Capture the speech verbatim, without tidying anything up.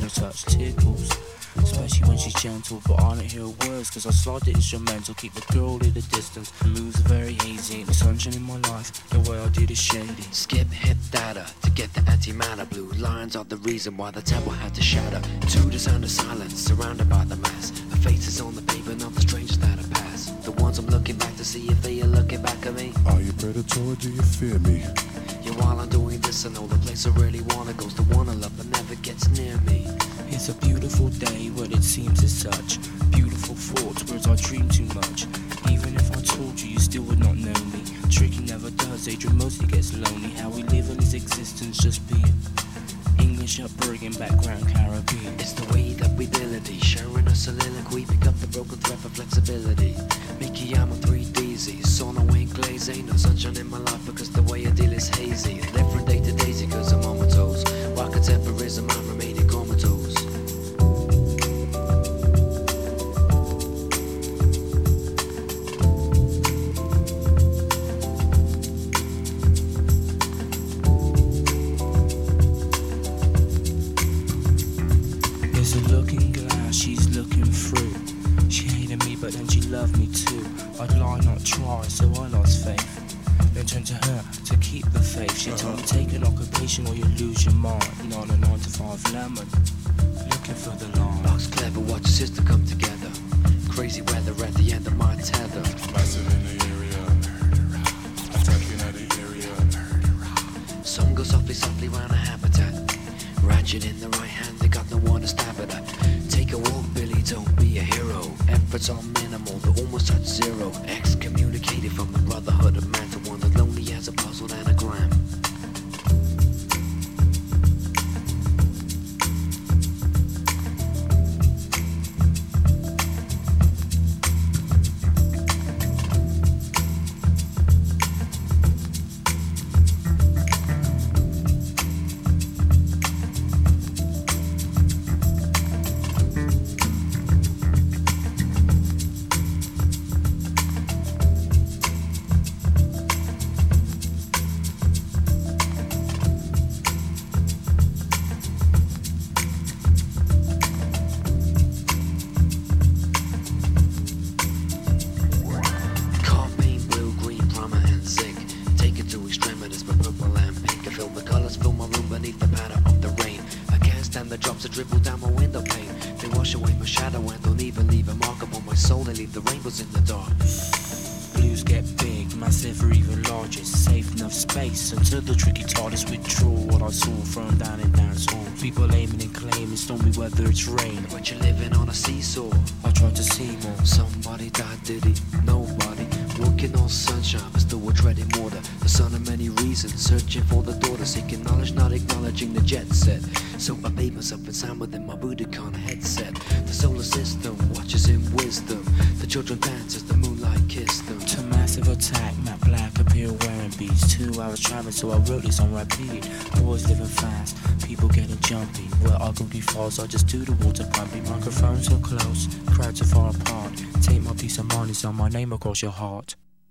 her touch tickles, especially when she's gentle. But I don't hear words cause I slide the instrumental. Keep the girl at a distance, the moves are very hazy. The sunshine in my life, the way I did is shady. Skip hit data to get the antimatter. Blue lines are the reason why the temple had to shatter. To the sound of silence, surrounded by the mass. The faces on the pavement of the strangers that I pass. The ones I'm looking back to see if they are looking back at me. Are you predator or do you fear me? Yeah, while I'm doing this, I know the place I really wanna goes the one I love but never gets near me. It's a beautiful day, what it seems as such. Beautiful thoughts, words I dream too much. Even if I told you, you still would not know me. Tricky never does, Adrian mostly gets lonely. How we live in his existence, just being English upbringing, background Caribbean. It's the way that we ability, sharing a soliloquy. Pick up the broken thread for flexibility. Mickey, I'm on three D Z. Sauna ain't glaze, ain't no sunshine in my life because the way I deal is hazy. Live from day to daisy cause I'm on my toes. While contemporism, I'm remaining comatose. There's a looking glass she's looking through. She hated me but then she loved me too. I'd lie not try so I lost faith. Then turned to her to keep the faith. She told me take an occupation or you lose your mind. Not a nine to five lemon, looking for the line. Box clever, watch your sister come together. Crazy weather at the end of my tether. Massive in the area, attacking at the area. Some go softly, softly round a habitat. Ratchet in the right hand, they got no one to stab it at. Take a walk, Billy, don't be a hero. Efforts are minimal, they almost touch zero. Excommunicated from the brotherhood of man to one that lonely as a puzzled anagram. The drops that dribble down my window pane. They wash away my shadow and don't even leave a mark upon my soul. They leave the rainbows in the dark. Blues get big, massive or even larger. Safe enough space until the tricky TARDIS withdraw. What I saw thrown down in dance hall. People aiming and claiming stormy weather, it's rain. But you're living on a seesaw. I tried to see more. Somebody died, did he? Nobody. Walking on sunshine, but still we're treading water. The son of many reasons, searching for the daughter. Seeking knowledge, not acknowledging the jet set. So I bathe myself in sound within my Budokan headset. The solar system watches in wisdom. The children dance as the moonlight kissed them. To massive attack, Matt Black appear wearing beats. Two hours traveling, so I wrote this on repeat. Boys living fast, people getting jumpy. Well, I can be false, I just do the water pumping. Microphones so close, crowds are far apart. Take my peace of mind, it's on my name across your heart.